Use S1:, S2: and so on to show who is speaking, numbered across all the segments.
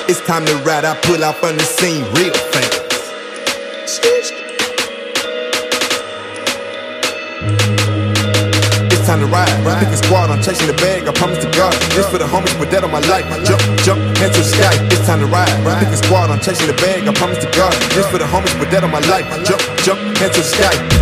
S1: It's time to ride, I pull off on the scene real fast. It's time to ride, pick a squad, I'm chasing the bag, I promise to God. This for the homies, put that on my life. Jump, hands to the sky. It's time to ride, pick a squad, I'm chasing the bag, I promise to God. This for the homies, put that on my life. Jump, hands to the sky.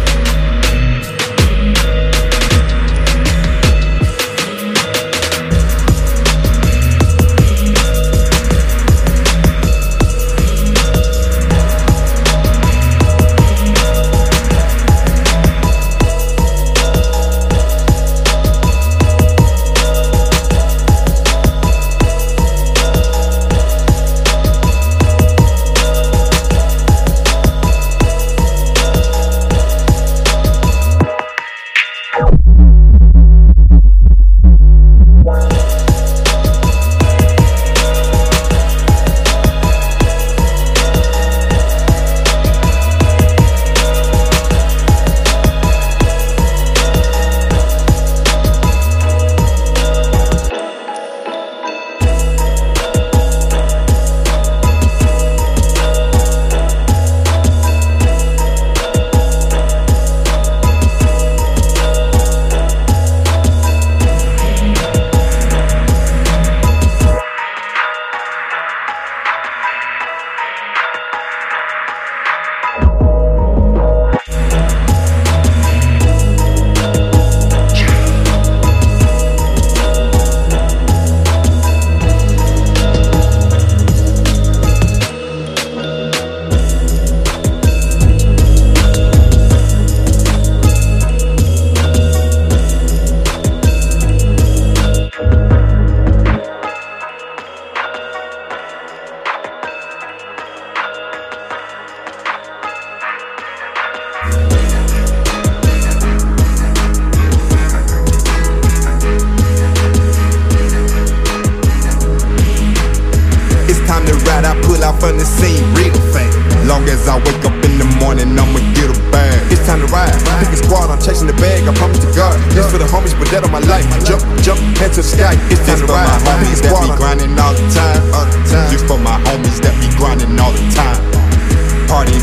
S1: I pull out from the scene real fast. Long as I wake up in the morning, I'ma get a bag. It's time to ride, pick a squad, I'm chasing the bag, I promise to God. This for the homies, put that on my life. Jump, head to the sky. It's time to ride, pick a squad, I'm grinding all the time. This for my homies that be grinding all the time. Party,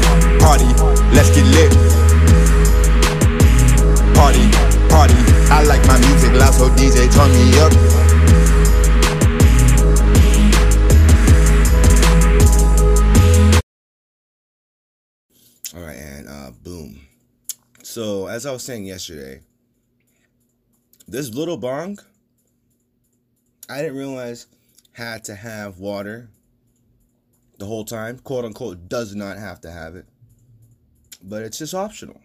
S1: let's get lit. Party, I like my music loud, so DJ turn me up.
S2: Alright, and boom. So, as I was saying yesterday, this little bong, I didn't realize had to have water the whole time. Quote unquote, does not have to have it. But it's just optional.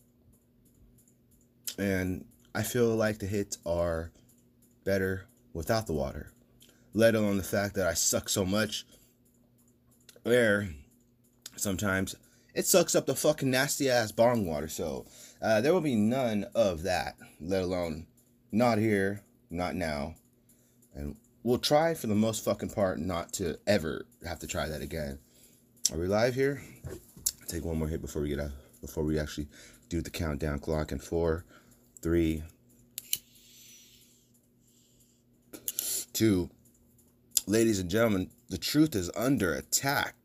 S2: And I feel like the hits are better without the water. Let alone the fact that I suck so much where sometimes it sucks up the fucking nasty ass bong water. So there will be none of that, let alone not here, not now. And we'll try for the most fucking part not to ever have to try that again. Are we live here? Take one more hit before we get out, before we actually do the countdown clock in 4, 3, 2. Ladies and gentlemen, the truth is under attack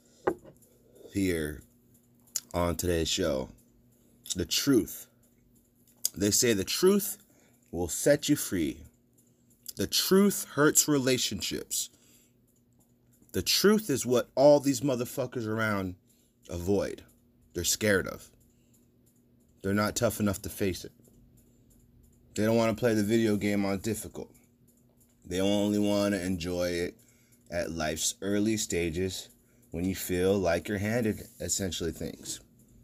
S2: here on today's show. The truth. They say the truth will set you free. The truth hurts relationships. The truth is what all these motherfuckers around avoid. They're scared of. They're not tough enough to face it. They don't want to play the video game on difficult. They only want to enjoy it at life's early stages when you feel like you're handed essentially things.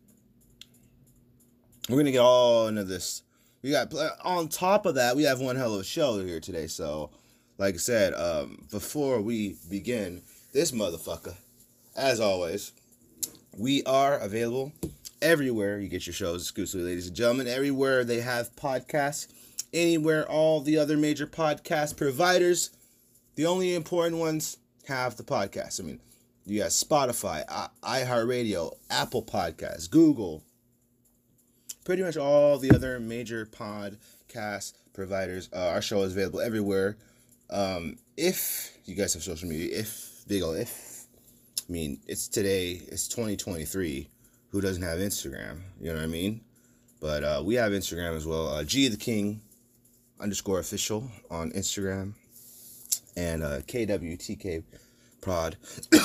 S2: We're going to get all into this. We got, on top of that, we have one hell of a show here today. So, like I said, before we begin this motherfucker, as always, we are available everywhere you get your shows exclusively, ladies and gentlemen. Everywhere they have podcasts, anywhere all the other major podcast providers, the only important ones have the podcast. I mean, you got Spotify, iHeartRadio, Apple Podcasts, Google, pretty much all the other major podcast providers. Our show is available everywhere. If you guys have social media, if big old if. I mean, it's today, it's 2023. Who doesn't have Instagram? You know what I mean? But we have Instagram as well. G the King _official on Instagram. And KWTK Prod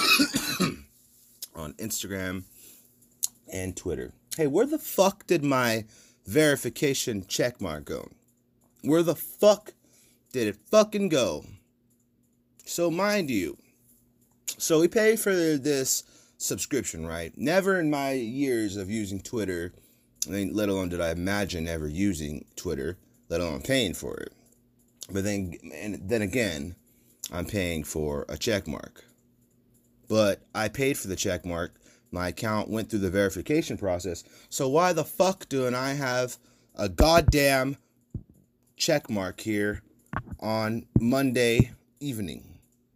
S2: on Instagram and Twitter. Hey, where the fuck did my verification checkmark go? Where the fuck did it fucking go? So mind you, so we pay for this subscription, right? Never in my years of using Twitter, I mean, let alone did I imagine ever using Twitter, let alone paying for it. But then again, I'm paying for a check mark. But I paid for the check mark. My account went through the verification process. So why the fuck do I have a goddamn check mark here on Monday evening?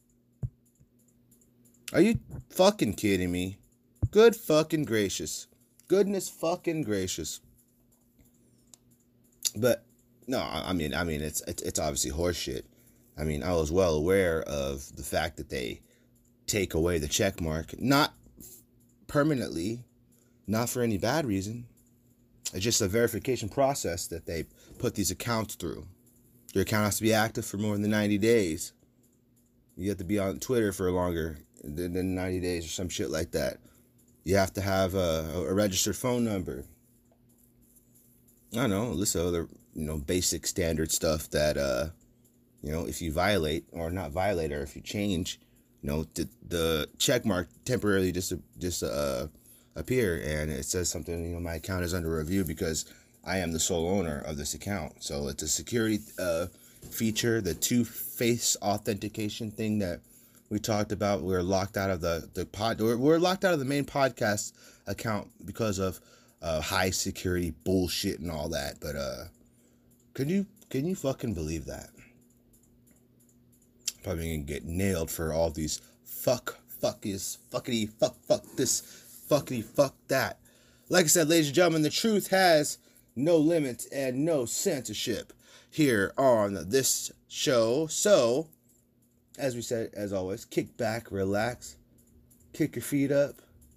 S2: Are you fucking kidding me? Good fucking gracious. Goodness fucking gracious. But no, I mean it's obviously horseshit. I mean, I was well aware of the fact that they take away the check mark, not permanently, not for any bad reason. It's just a verification process that they put these accounts through. Your account has to be active for more than 90 days. You have to be on Twitter for longer than 90 days or some shit like that. You have to have a registered phone number. I don't know, list of other, basic standard stuff that, if you violate or not violate, or if you change, the check mark temporarily just appear, and it says something, my account is under review because I am the sole owner of this account. So it's a security feature, the two-face authentication thing that we talked about. We're locked out of we're locked out of the main podcast account because of high security bullshit and all that. But can you fucking believe that? Probably gonna get nailed for all these fuckity fuck this, fuckity fuck that. Like I said, ladies and gentlemen, the truth has no limits and no censorship here on this show. So, as we said, as always, kick back, relax, kick your feet up,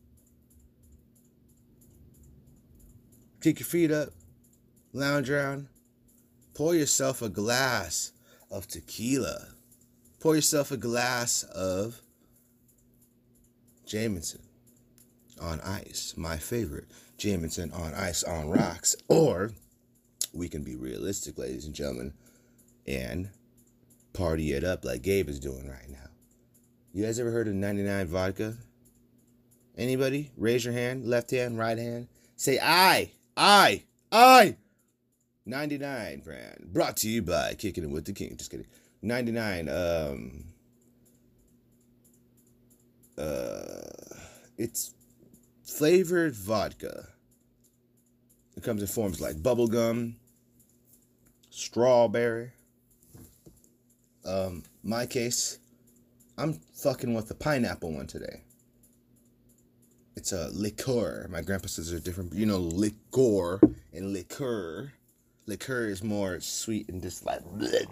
S2: lounge around, pour yourself a glass of tequila. Pour yourself a glass of Jameson on ice, my favorite. Jameson on ice on rocks. Or we can be realistic, ladies and gentlemen, and party it up like Gabe is doing right now. You guys ever heard of 99 vodka? Anybody? Raise your hand, left hand, right hand. Say I. 99 brand. Brought to you by Kicking It With The King. Just kidding. 99, it's flavored vodka. It comes in forms like bubblegum, strawberry. My case, I'm fucking with the pineapple one today. It's a liqueur. My grandpa says they're different, liqueur and liqueur. Liqueur is more sweet and just like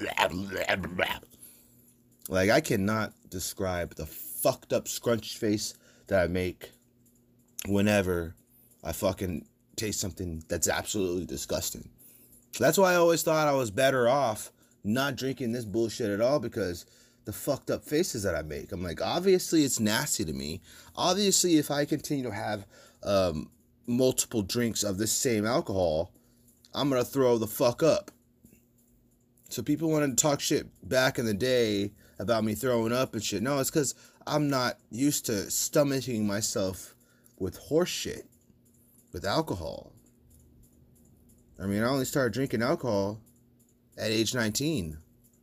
S2: I cannot describe the fucked up scrunched face that I make whenever I fucking taste something that's absolutely disgusting. That's why I always thought I was better off not drinking this bullshit at all, because the fucked up faces that I make. I'm like, obviously it's nasty to me. Obviously, if I continue to have multiple drinks of this same alcohol, I'm going to throw the fuck up. So people wanted to talk shit back in the day about me throwing up and shit. No, it's because I'm not used to stomaching myself with horse shit, with alcohol. I mean, I only started drinking alcohol at age 19.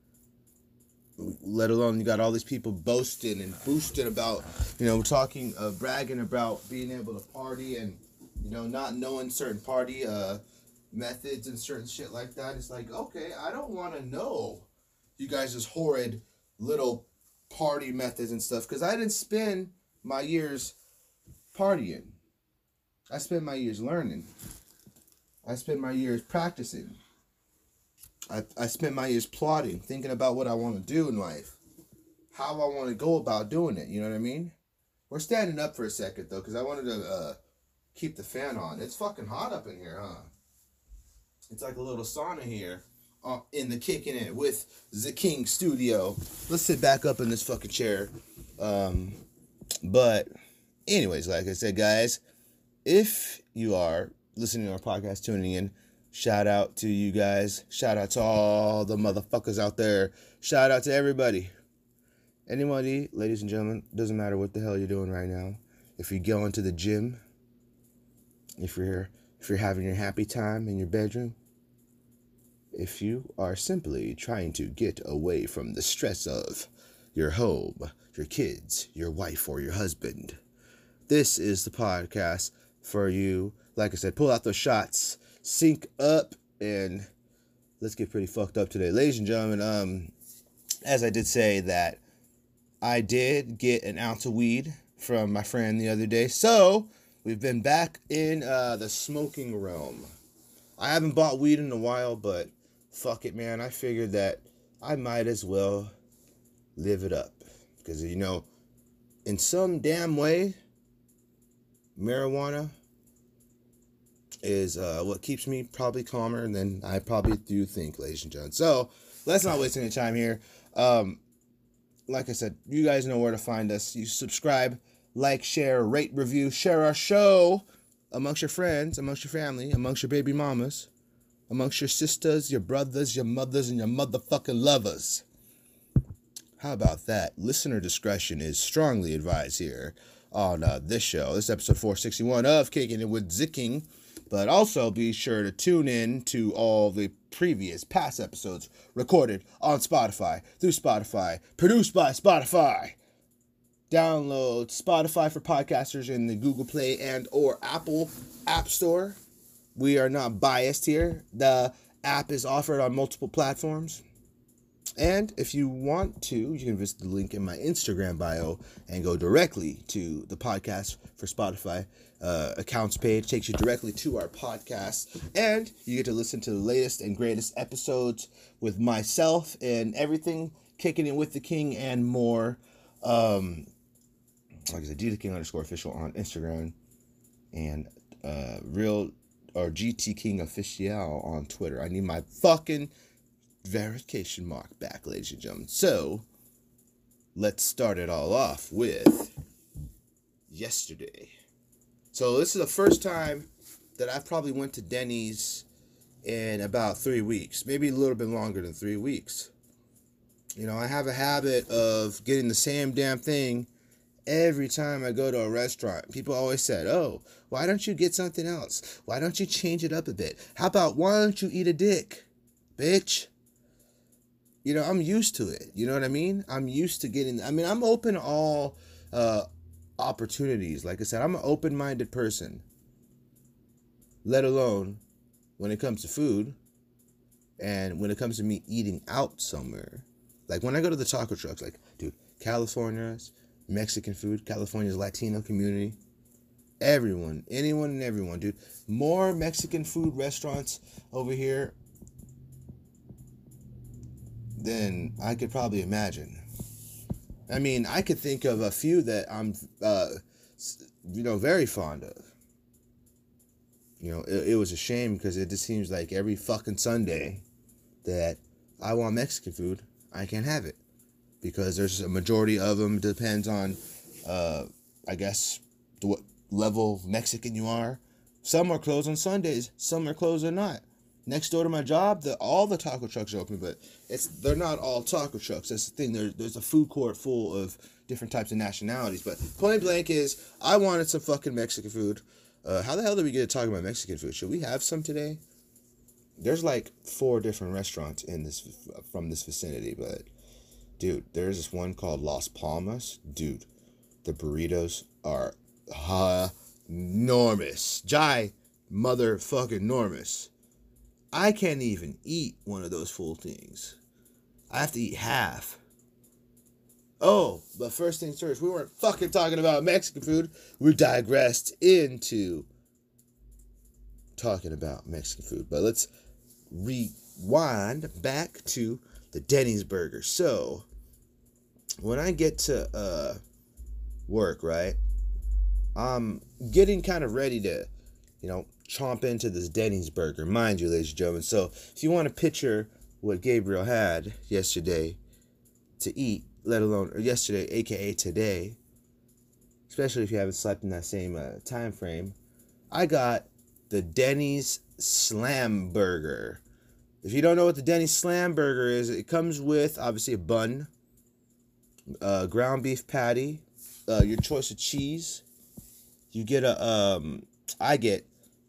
S2: Let alone you got all these people boasting and boosting about, talking, bragging about being able to party and, not knowing certain party methods and certain shit like that. It's like, okay, I don't want to know you guys' horrid little party methods and stuff, because I didn't spend my years partying. I spent my years learning. I spent my years practicing. I spent my years plotting, thinking about what I want to do in life. how I want to go about doing it. You know what I mean? We're standing up for a second though, because I wanted to keep the fan on. It's fucking hot up in here, huh? It's like a little sauna here in the Kicking It with the King studio. Let's sit back up in this fucking chair. But anyways, like I said, guys, if you are listening to our podcast, tuning in, shout out to you guys. Shout out to all the motherfuckers out there. Shout out to everybody. Anybody, ladies and gentlemen, doesn't matter what the hell you're doing right now. If you're going to the gym, if you're having your happy time in your bedroom, if you are simply trying to get away from the stress of your home, your kids, your wife, or your husband, this is the podcast for you. Like I said, pull out those shots, sync up, and let's get pretty fucked up today. Ladies and gentlemen, as I did say that I did get an ounce of weed from my friend the other day, so we've been back in the smoking realm. I haven't bought weed in a while, but fuck it, man. I figured that I might as well live it up. Because, you know, in some damn way, marijuana is what keeps me probably calmer than I probably do think, ladies and gentlemen. So, let's not waste any time here. Like I said, you guys know where to find us. You subscribe, like, share, rate, review, share our show amongst your friends, amongst your family, amongst your baby mamas, amongst your sisters, your brothers, your mothers, and your motherfucking lovers. How about that? Listener discretion is strongly advised here on this show. This is episode 461 of Kicking It with Zicking. But also be sure to tune in to all the previous past episodes recorded on Spotify, through Spotify, produced by Spotify. Download Spotify for podcasters in the Google Play and or Apple App Store. We are not biased here. The app is offered on multiple platforms. And if you want to, you can visit the link in my Instagram bio and go directly to the podcast for Spotify accounts page. Takes you directly to our podcast. And you get to listen to the latest and greatest episodes with myself and everything, Kicking It with the King and more. Like I said, GTKing_official on Instagram and GT King Official on Twitter. I need my fucking verification mark back, ladies and gentlemen. So, let's start it all off with yesterday. So, this is the first time that I've probably went to Denny's in about 3 weeks. Maybe a little bit longer than 3 weeks. You know, I have a habit of getting the same damn thing every time I go to a restaurant. People always said, oh, why don't you get something else? Why don't you change it up a bit? How about, why don't you eat a dick, bitch? You know, I'm used to it. You know what I mean? I'm used to I'm open to all opportunities. Like I said, I'm an open-minded person. Let alone when it comes to food and when it comes to me eating out somewhere. Like when I go to the taco trucks, like, dude, California's Mexican food, California's Latino community, anyone and everyone, dude. More Mexican food restaurants over here than I could probably imagine. I mean, I could think of a few that I'm, very fond of. You know, it was a shame because it just seems like every fucking Sunday that I want Mexican food, I can't have it. Because there's a majority of them, depends on, I guess, what level of Mexican you are. Some are closed on Sundays, some are closed or not. Next door to my job, all the taco trucks are open, but they're not all taco trucks. That's the thing. There's a food court full of different types of nationalities. But point blank is, I wanted some fucking Mexican food. How the hell did we get to talking about Mexican food? Should we have some today? There's like 4 different restaurants from this vicinity, but dude, there's this one called Las Palmas. Dude, the burritos are enormous. Motherfucking enormous. I can't even eat one of those full things. I have to eat half. Oh, but first things first, we weren't fucking talking about Mexican food. We digressed into talking about Mexican food. But let's rewind back to the Denny's burger. So, when I get to work, right, I'm getting kind of ready to, chomp into this Denny's burger. Mind you, ladies and gentlemen. So if you want to picture what Gabriel had yesterday to eat, let alone, or yesterday, aka today, especially if you haven't slept in that same time frame, I got the Denny's Slam Burger. If you don't know what the Denny's Slam Burger is, it comes with, obviously, a bun, ground beef patty, your choice of cheese. You get I get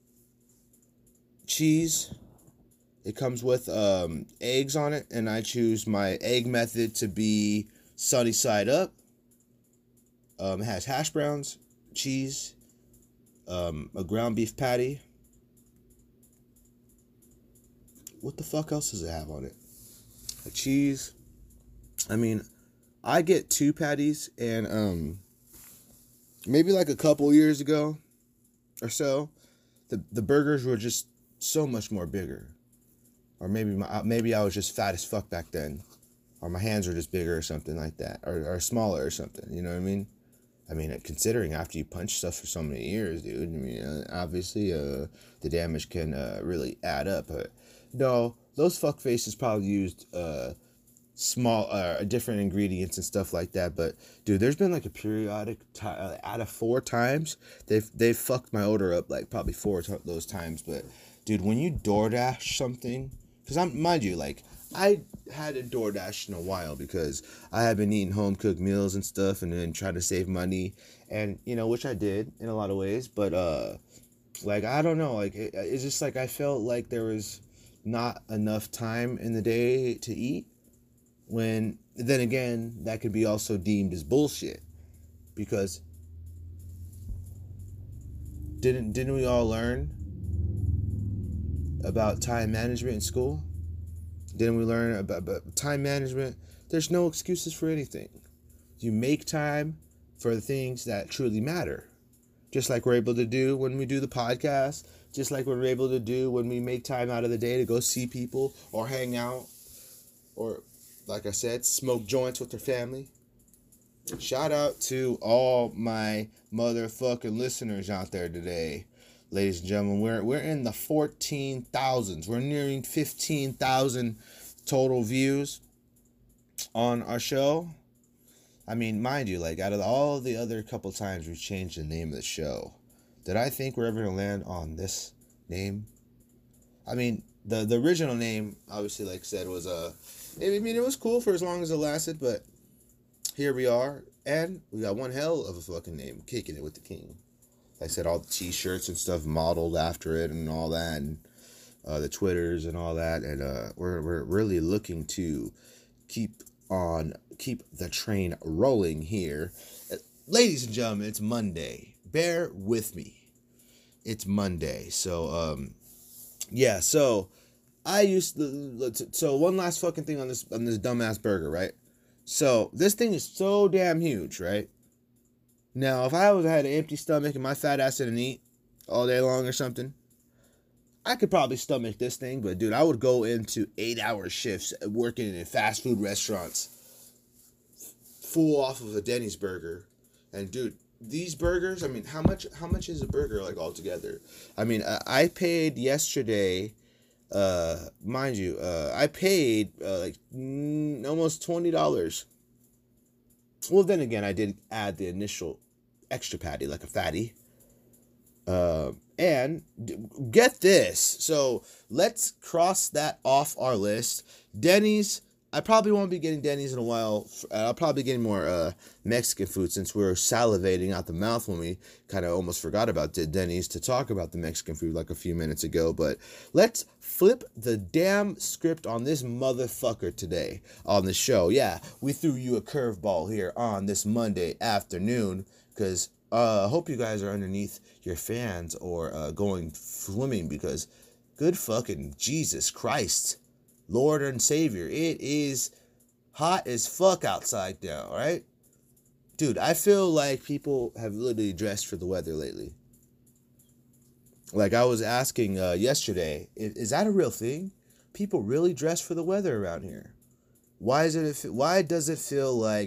S2: cheese. It comes with eggs on it, and I choose my egg method to be sunny side up. It has hash browns, cheese, a ground beef patty. What the fuck else does it have on it? A cheese. I mean, I get 2 patties, and maybe like a couple years ago or so, the burgers were just so much more bigger. Or maybe I was just fat as fuck back then. Or my hands were just bigger or something like that. Or smaller or something, you know what I mean? I mean, considering after you punch stuff for so many years, dude, I mean, obviously the damage can really add up. But no, those fuckfaces probably used different ingredients and stuff like that. But dude, there's been like a periodic out of 4 times they've fucked my order up, like probably 4 those times. But dude, when you DoorDash something, because mind you, like, I hadn't DoorDash in a while because I had been eating home cooked meals and stuff, and then trying to save money, and which I did in a lot of ways. But like, I don't know, like it's just like I felt like there was not enough time in the day to eat. When then again, that could be also deemed as bullshit, because didn't we all learn about time management in school? Didn't we learn about time management? There's no excuses for anything. You make time for the things that truly matter. Just like we're able to do when we do the podcast. Just like we're able to do when we make time out of the day to go see people or hang out. Or, like I said, smoke joints with their family. Shout out to all my motherfucking listeners out there today. Ladies and gentlemen, we're in the 14,000s. We're nearing 15,000 total views on our show. I mean, mind you, like, out of all the other couple times we've changed the name of the show, did I think we're ever going to land on this name? I mean, the original name, obviously, like I said, was, it was cool for as long as it lasted, but here we are, and we got one hell of a fucking name, Kicking It with the King. Like I said, all the t-shirts and stuff modeled after it and all that, and the Twitters and all that, and we're really looking to keep the train rolling here. Ladies and gentlemen, it's Monday. Bear with me. It's Monday. So yeah, so so one last fucking thing on this dumbass burger, right? So this thing is so damn huge, right? Now, if I had an empty stomach and my fat ass didn't eat all day long or something, I could probably stomach this thing. But, dude, I would go into 8-hour shifts working in fast food restaurants, full off of a Denny's burger. And, dude, these burgers, I mean, how much is a burger, like, altogether? I mean, I paid yesterday, mind you, I paid, almost $20. Well, then again, I did add the initial extra patty, like a fatty. And get this. So let's cross that off our list. Denny's. I probably won't be getting Denny's in a while. I'll probably be getting more Mexican food, since we were salivating out the mouth when we kind of almost forgot about Denny's to talk about the Mexican food like a few minutes ago. But let's flip the damn script on this motherfucker today on the show. Yeah, we threw you a curveball here on this Monday afternoon, because I hope you guys are underneath your fans or going swimming, because good fucking Jesus Christ, Lord and Savior, it is hot as fuck outside now, right? Dude, I feel like people have literally dressed for the weather lately. Like, I was asking yesterday, is that a real thing? People really dress for the weather around here. Why does it feel like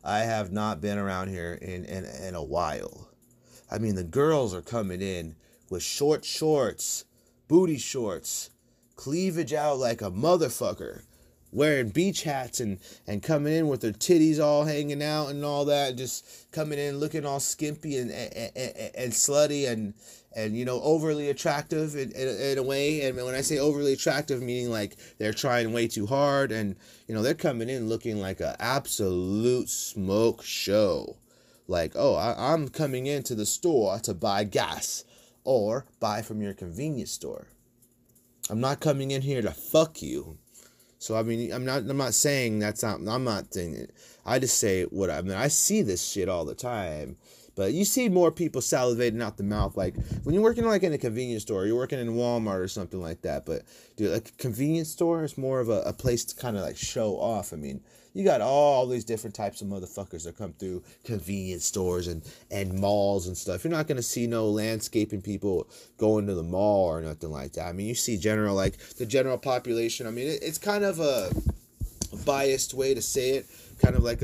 S2: I have not been around here in a while. I mean, the girls are coming in with short shorts, booty shorts, cleavage out like a motherfucker, wearing beach hats and coming in with their titties all hanging out and all that, just coming in looking all skimpy and slutty and overly attractive in a way. And when I say overly attractive, meaning like they're trying way too hard, and they're coming in looking like an absolute smoke show. Like, oh, I'm coming into the store to buy gas or buy from your convenience store. I'm not coming in here to fuck you. So I mean, I'm not saying that's not. I'm not saying it. I just say what I mean. I see this shit all the time, but you see more people salivating out the mouth. Like when you're working like in a convenience store, you're working in Walmart or something like that. But dude, like a convenience store is more of a place to kind of like show off. I mean, you got all these different types of motherfuckers that come through convenience stores and malls and stuff. You're not going to see no landscaping people going to the mall or nothing like that. I mean, you see the general population. I mean, it's kind of a biased way to say it, kind of like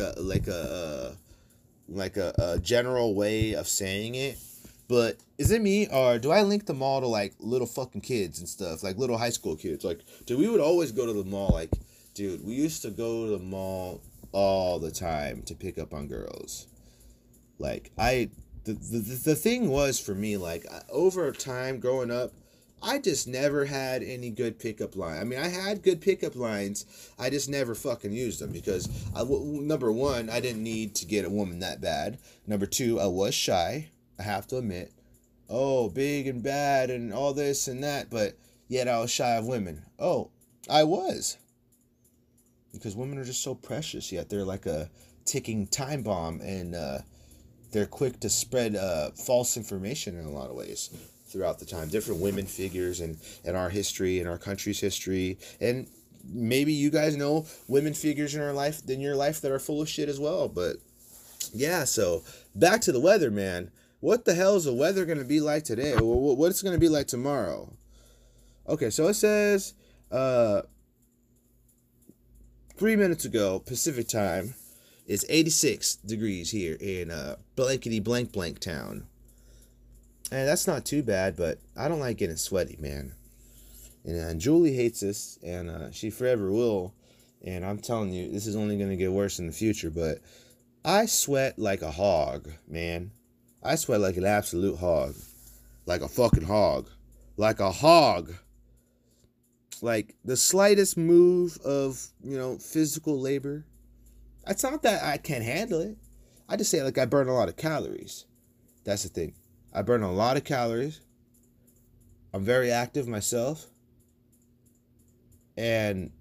S2: a general way of saying it. But is it me, or do I link the mall to like little fucking kids and stuff, like little high school kids? Like, dude, we would always go to the mall. Like, dude, we used to go to the mall all the time to pick up on girls. Like, the thing was for me, like, over time growing up, I just never had any good pickup line. I mean, I had good pickup lines. I just never fucking used them because, number one, I didn't need to get a woman that bad. Number two, I was shy, I have to admit. Oh, big and bad and all this and that, but yet I was shy of women. Oh, I was. Because women are just so precious, yet they're like a ticking time bomb, and they're quick to spread false information in a lot of ways throughout the time. Different women figures in our history, in our country's history, and maybe you guys know women figures in your life that are full of shit as well. But yeah, so back to the weather, man. What the hell is the weather going to be like today? What's going to be like tomorrow? Okay, so it says 3 minutes ago, Pacific time, it's 86 degrees here in blankety blank town. And that's not too bad, but I don't like getting sweaty, man. And Julie hates this, and she forever will. And I'm telling you, this is only going to get worse in the future, but I sweat like a hog, man. I sweat like an absolute hog. Like a fucking hog. Like a hog. Like the slightest move of, physical labor. It's not that I can't handle it. I just say like I burn a lot of calories. That's the thing. I burn a lot of calories. I'm very active myself. And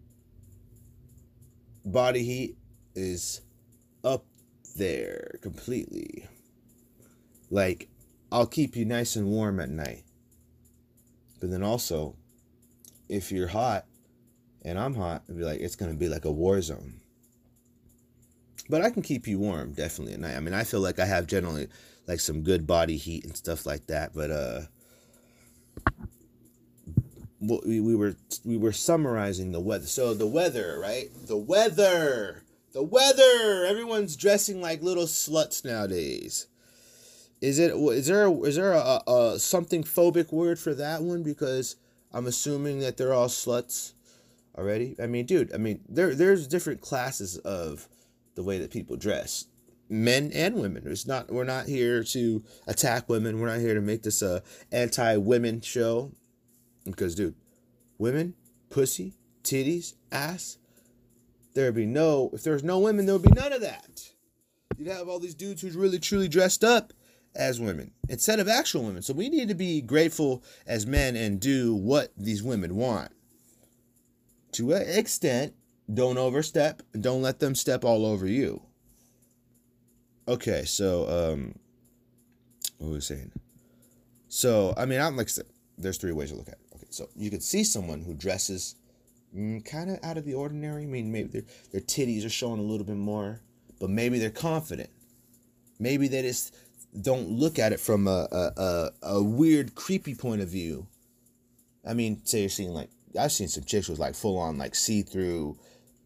S2: body heat is up there completely. Like, I'll keep you nice and warm at night. But then also, if you're hot and I'm hot, it'd be like, it's going to be like a war zone. But I can keep you warm, definitely, at night. I mean, I feel like I have generally like some good body heat and stuff like that. But we were summarizing the weather. So the weather, right? The weather. Everyone's dressing like little sluts nowadays. Is there a something phobic word for that one? Because I'm assuming that they're all sluts already. I mean, dude. I mean, there's different classes of the way that people dress, men and women. We're not here to attack women. We're not here to make this a anti-women show. Because, dude, women, pussy, titties, ass. If there's no women, there would be none of that. You'd have all these dudes who's really truly dressed up as women instead of actual women. So we need to be grateful as men and do what these women want. To an extent, don't overstep and don't let them step all over you. Okay, so what was I saying? So I mean, I'm like, there's three ways to look at it. Okay, so you could see someone who dresses kind of out of the ordinary. I mean, maybe their titties are showing a little bit more, but maybe they're confident. Maybe they just don't look at it from a weird, creepy point of view. I mean, say you're seeing like, I've seen some chicks with like full on like see-through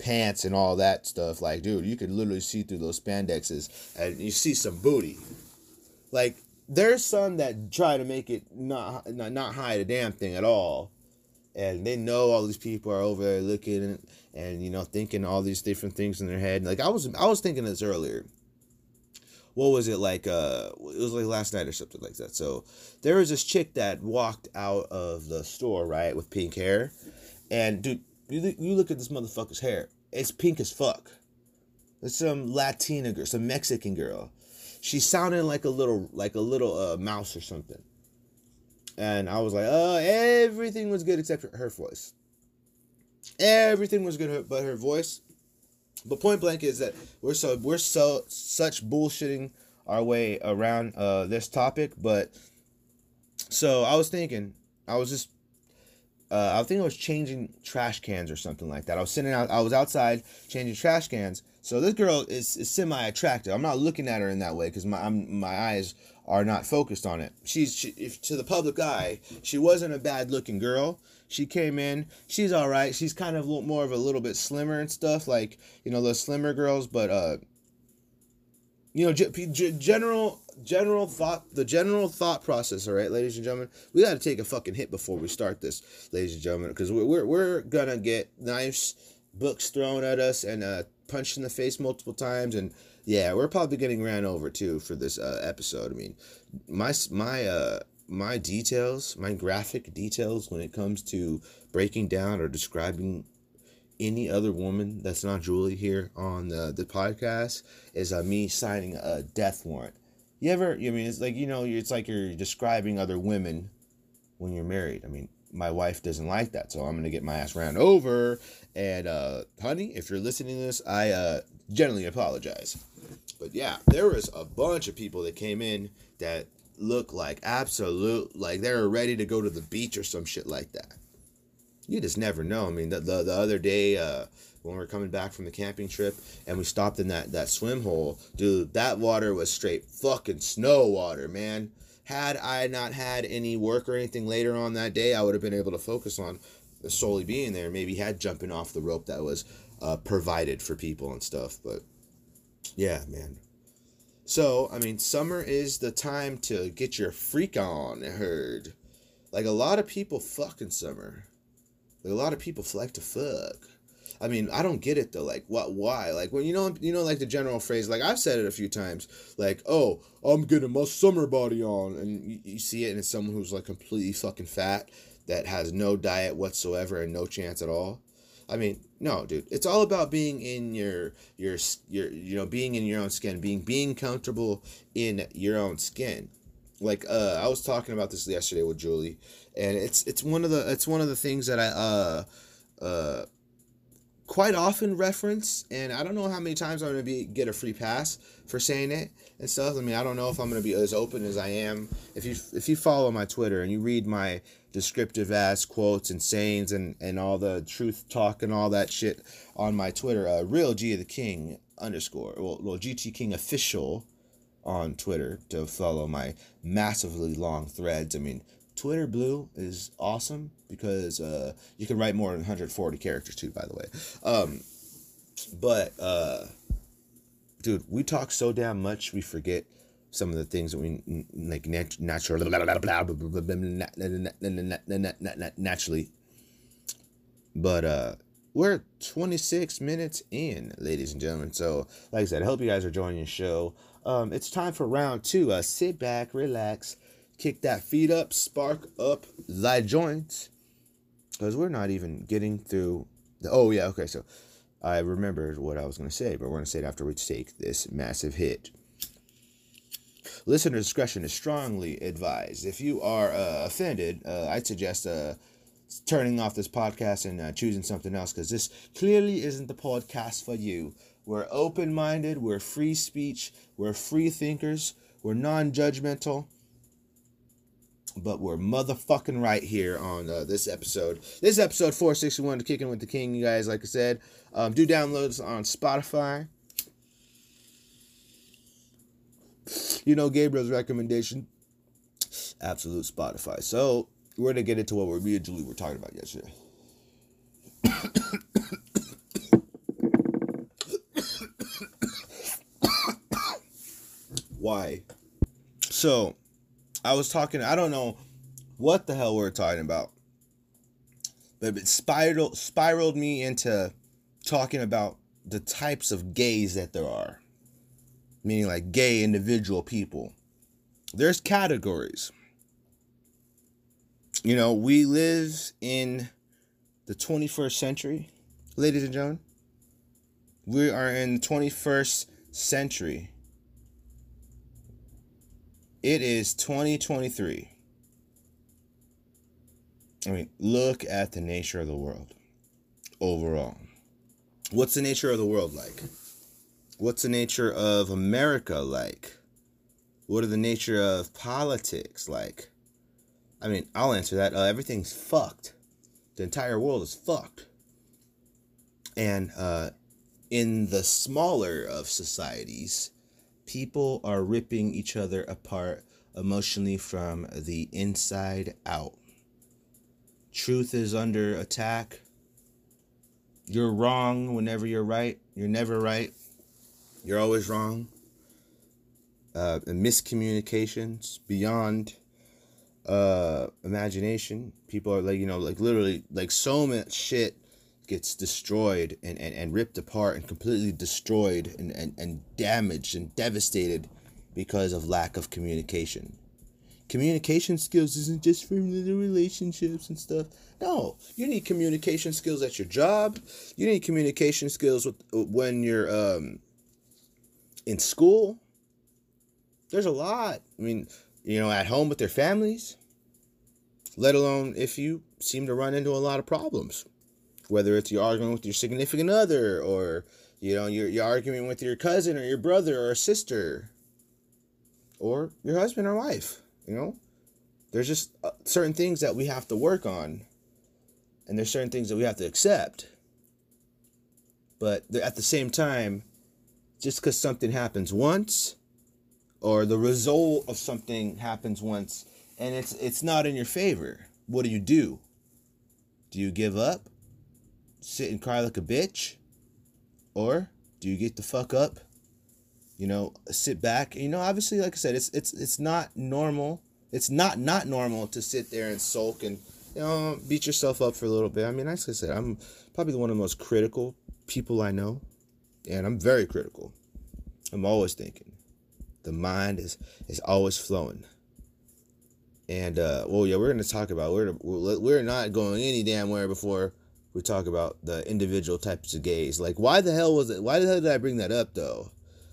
S2: pants and all that stuff. Like, dude, you could literally see through those spandexes and you see some booty. Like, there's some that try to make it not hide a damn thing at all. And they know all these people are over there looking and you know, thinking all these different things in their head. Like, I was thinking this earlier. What was it like? It was like last night or something like that. So there was this chick that walked out of the store, right, with pink hair. And dude, you look at this motherfucker's hair. It's pink as fuck. It's some Latina girl, some Mexican girl. She sounded like a little mouse or something. And I was like, oh, everything was good except for her voice. Everything was good but her voice. But point blank is that we're such bullshitting our way around this topic. But so I was thinking, I think I was changing trash cans or something like that. I was outside changing trash cans. So this girl is semi-attractive. I'm not looking at her in that way because my eyes are not focused on it. If to the public eye, she wasn't a bad-looking girl. She came in. She's all right. She's kind of more of a little bit slimmer and stuff, like, you know, those slimmer girls. But you know, general thought process. All right, ladies and gentlemen, we got to take a fucking hit before we start this, ladies and gentlemen, because we're gonna get nice books thrown at us and punched in the face multiple times, and yeah, we're probably getting ran over too for this episode. I mean, my details, my graphic details when it comes to breaking down or describing any other woman that's not Julie here on the podcast is me signing a death warrant. It's like, you know, it's like you're describing other women when you're married. I mean, my wife doesn't like that, so I'm gonna get my ass ran over. And honey, if you're listening to this, I genuinely apologize. But yeah, there was a bunch of people that came in that looked like like they were ready to go to the beach or some shit like that. You just never know. I mean, the other day when we were coming back from the camping trip and we stopped in that swim hole, dude, that water was straight fucking snow water, man. Had I not had any work or anything later on that day, I would have been able to focus on solely being there. Maybe had jumping off the rope that was provided for people and stuff. But yeah, man. So, I mean, summer is the time to get your freak on, I heard. Like, a lot of people fuck in summer. Like, a lot of people like to fuck. I mean, I don't get it though. Like, why? Like, when you know, like the general phrase, like I've said it a few times, like, oh, I'm getting my summer body on. And you see it and it's someone who's like completely fucking fat that has no diet whatsoever and no chance at all. I mean, no, dude, it's all about being in your you know, being in your own skin, being comfortable in your own skin. Like, I was talking about this yesterday with Julie, and it's one of the things that I quite often reference, and I don't know how many times I'm going to get a free pass for saying it and stuff. I mean, I don't know if I'm going to be as open as I am. If you follow my Twitter and you read my descriptive ass quotes and sayings and all the truth talk and all that shit on my Twitter, Real G of the King _ well, GT King official on Twitter to follow my massively long threads. I mean, Twitter Blue is awesome because you can write more than 140 characters too, by the way. But dude, we talk so damn much we forget some of the things that we like naturally. But we're 26 minutes in, ladies and gentlemen. So, like I said, I hope you guys are enjoying the show. It's time for round 2. Sit back, relax, kick that feet up, spark up thy joints, because we're not even getting through the... Oh, yeah, okay, so I remembered what I was going to say, but we're going to say it after we take this massive hit. Listener discretion is strongly advised. If you are offended, I'd suggest turning off this podcast and choosing something else, because this clearly isn't the podcast for you. We're open-minded, we're free speech, we're free thinkers, we're non-judgmental, but we're motherfucking right here on this episode. This is episode 461 to Kicking with the King, you guys, like I said. Do download us on Spotify. You know Gabriel's recommendation. Absolute Spotify. So, we're going to get into what me and Julie were talking about yesterday. why. So, I was talking, I don't know what the hell we're talking about, but it spiraled me into talking about the types of gays that there are. Meaning like gay individual people. There's categories. You know, we live in the 21st century, ladies and gentlemen. We are in the 21st century. It is 2023. I mean, look at the nature of the world overall. What's the nature of the world like? What's the nature of America like? What are the nature of politics like? I mean, I'll answer that. Everything's fucked. The entire world is fucked. And in the smaller of societies, people are ripping each other apart emotionally from the inside out. Truth is under attack. You're wrong whenever you're right. You're never right. You're always wrong. Miscommunications beyond imagination. People are like, you know, like literally, like so much shit gets destroyed and ripped apart and completely destroyed and damaged and devastated because of lack of communication. Communication skills isn't just for the relationships and stuff. No, you need communication skills at your job. You need communication skills when you're in school. There's a lot. I mean, you know, at home with their families, let alone if you seem to run into a lot of problems, whether it's you're arguing with your significant other or, you know, you're arguing with your cousin or your brother or sister or your husband or wife. You know, there's just certain things that we have to work on, and there's certain things that we have to accept. But at the same time, just because something happens once, or the result of something happens once, and it's not in your favor, what do? Do you give up, sit and cry like a bitch, or do you get the fuck up? You know, sit back. You know, obviously, like I said, it's not normal. It's not normal to sit there and sulk and, you know, beat yourself up for a little bit. I mean, like I said, I'm probably one of the most critical people I know, and I'm very critical. I'm always thinking. The mind is always flowing. And well, yeah, we're gonna talk about we're not going any damn where before we talk about the individual types of gays. Like, why the hell did I bring that up though?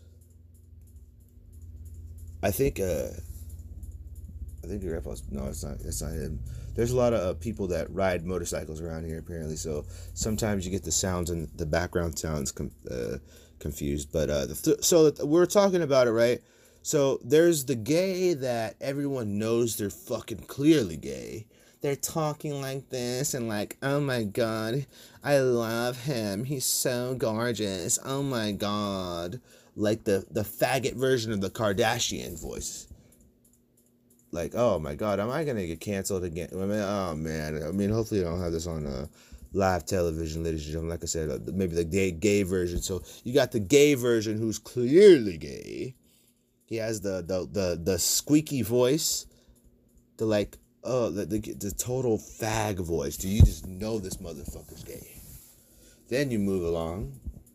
S2: I think your grandpa's, no, it's not him. There's a lot of people that ride motorcycles around here apparently, so sometimes you get the sounds and the background sounds confused. But so we're talking about it, right? So there's the gay that everyone knows they're fucking clearly gay. They're talking like this and like, oh my god, I love him. He's so gorgeous. Oh my god. Like the faggot version of the Kardashian voice. Like, oh my god, am I gonna get canceled again? I mean, oh man. I mean, hopefully I don't have this on live television, ladies and gentlemen. Like I said, maybe the gay version. So you got the gay version who's clearly gay. He has the squeaky voice, the like, oh, the total fag voice. Do you just know this motherfucker's gay? Then you move along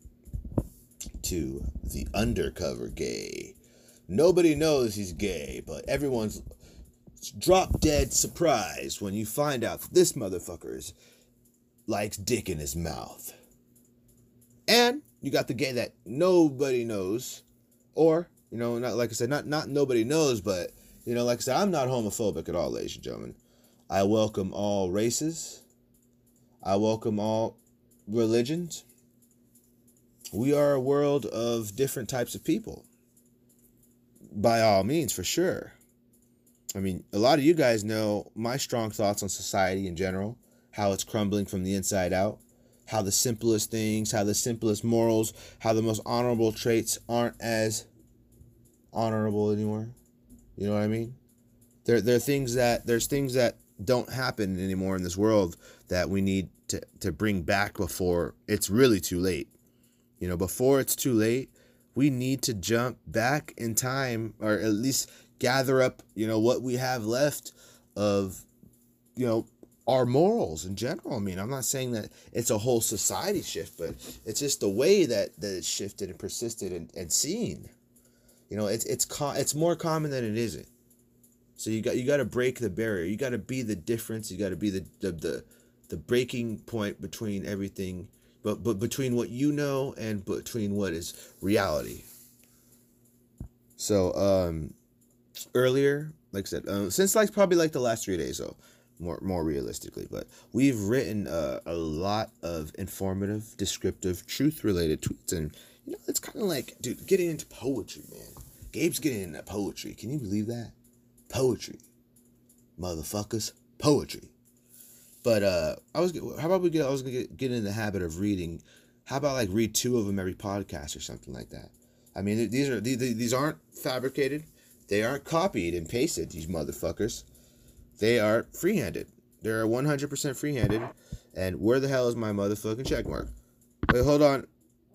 S2: to the undercover gay. Nobody knows he's gay, but everyone's drop dead surprised when you find out that this motherfucker likes dick in his mouth. And you got the gay that nobody knows, or, you know, not like I said, not nobody knows, but, you know, like I said, I'm not homophobic at all, ladies and gentlemen. I welcome all races. I welcome all religions. We are a world of different types of people. By all means, for sure. I mean, a lot of you guys know my strong thoughts on society in general, how it's crumbling from the inside out, how the simplest things, how the simplest morals, how the most honorable traits aren't as honorable anymore. You know what I mean? There's things that don't happen anymore in this world that we need to bring back before it's really too late. You know, before it's too late, we need to jump back in time, or at least gather up, what we have left of, our morals in general. I mean, I'm not saying that it's a whole society shift, but it's just the way that it's shifted and persisted and seen. It's more common than it isn't. So you got to break the barrier. You got to be the difference. You got to be the breaking point between everything, but between what and between what is reality. So earlier, like I said, since probably the last 3 days, though, more realistically, but we've written a lot of informative, descriptive, truth-related tweets, and it's kind of like, dude, getting into poetry, man. Gabe's getting into poetry. Can you believe that? Poetry, motherfuckers, poetry. But I was gonna get in the habit of reading. How about read 2 of them every podcast or something like that? I mean, these aren't fabricated. They aren't copied and pasted. These motherfuckers. They are free-handed. They're 100% free-handed. And where the hell is my motherfucking check mark? Wait, hold on.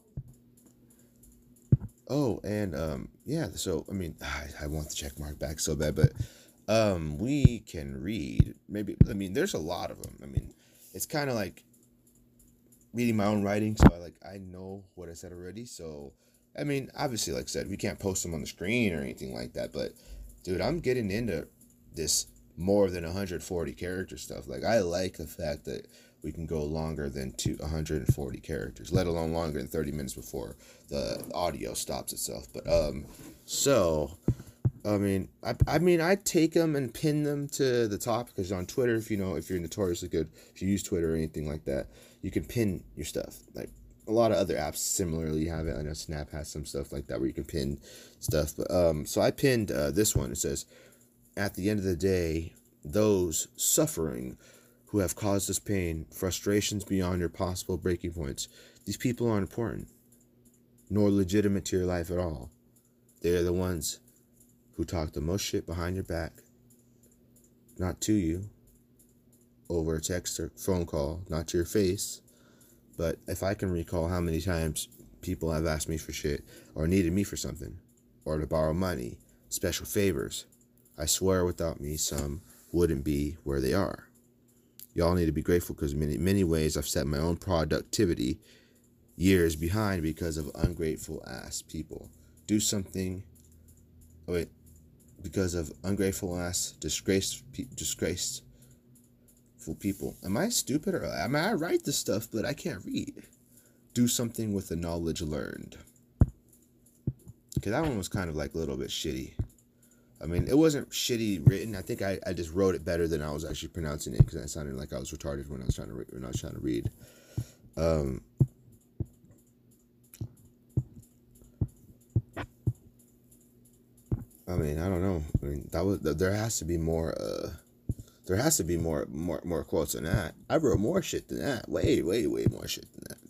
S2: Oh, and yeah. So I mean, I want the check mark back so bad, but we can read. Maybe, I mean, there's a lot of them. I mean, it's kind of like reading my own writing, so I know what I said already. So I mean, obviously, like I said, we can't post them on the screen or anything like that. But dude, I'm getting into this more than 140 character stuff. I like the fact that we can go longer than 140 characters, let alone longer than 30 minutes before the audio stops itself. But so I mean, I take them and pin them to the top, because on Twitter, if you're notoriously good, if you use Twitter or anything like that, you can pin your stuff. A lot of other apps similarly have it. I know Snap has some stuff like that where you can pin stuff. But so I pinned this one. It says, "At the end of the day, those suffering who have caused us pain, frustrations beyond your possible breaking points, these people aren't important, nor legitimate to your life at all. They're the ones who talk the most shit behind your back, not to you, over a text or phone call, not to your face. But if I can recall how many times people have asked me for shit, or needed me for something, or to borrow money, special favors, I swear without me, some wouldn't be where they are. Y'all need to be grateful, because in many ways I've set my own productivity years behind because of ungrateful ass people. Do something. Oh wait, because of ungrateful ass, disgraceful people. Am I stupid, or I write this stuff but I can't read? Do something with the knowledge learned." Okay, that one was kind of a little bit shitty. I mean, it wasn't shitty written. I think I just wrote it better than I was actually pronouncing it, because I sounded like I was retarded when I was trying to read. I mean, I don't know. I mean, there has to be more. There has to be more quotes than that. I wrote more shit than that. Way more shit than that.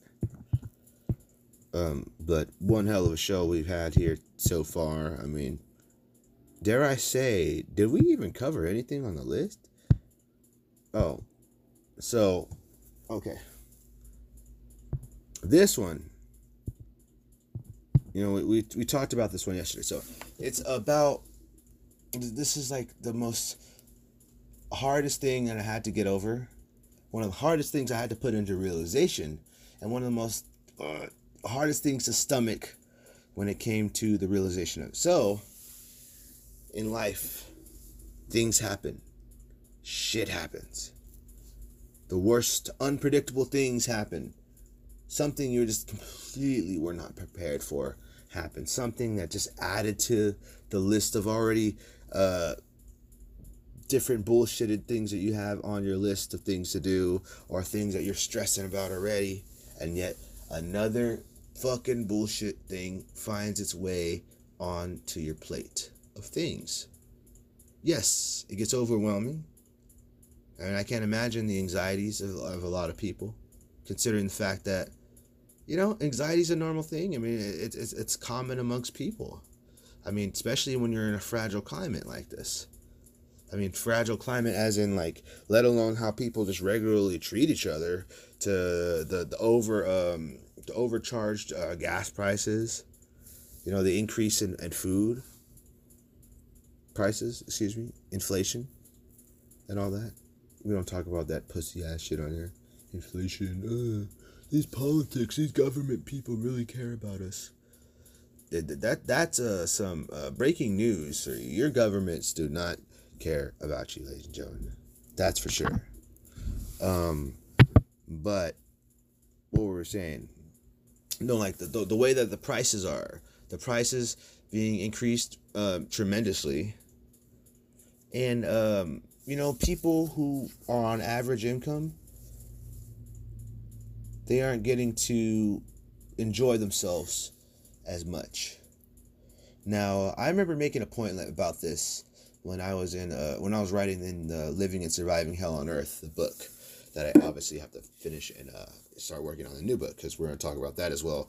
S2: But one hell of a show we've had here so far. I mean, dare I say, did we even cover anything on the list? Oh, so, okay. This one, we talked about this one yesterday. So it's about, this is the most hardest thing that I had to get over. One of the hardest things I had to put into realization, and one of the most hardest things to stomach when it came to the realization of it. So, in life, things happen. Shit happens. The worst unpredictable things happen. Something you just completely were not prepared for happened. Something that just added to the list of already different bullshitted things that you have on your list of things to do, or things that you're stressing about already, and yet another fucking bullshit thing finds its way onto your plate of things. Yes, it gets overwhelming. I mean, I can't imagine the anxieties of a lot of people, considering the fact that, anxiety is a normal thing. I mean, it's common amongst people. I mean, especially when you're in a fragile climate like this. I mean, fragile climate as in, let alone how people just regularly treat each other, to the overcharged gas prices, You know, the increase in food prices, inflation and all that. We don't talk about that pussy ass shit on here. Inflation, these politics, these government people really care about us. That's some breaking news, sir. Your governments do not care about you, ladies and gentlemen. That's for sure. But what we were saying, no, like the way that the prices being increased tremendously, and you know, people who are on average income, they aren't getting to enjoy themselves as much. Now, I remember making a point about this when I was writing in Living and Surviving Hell on Earth, the book that I obviously have to finish and start working on the new book, because we're going to talk about that as well.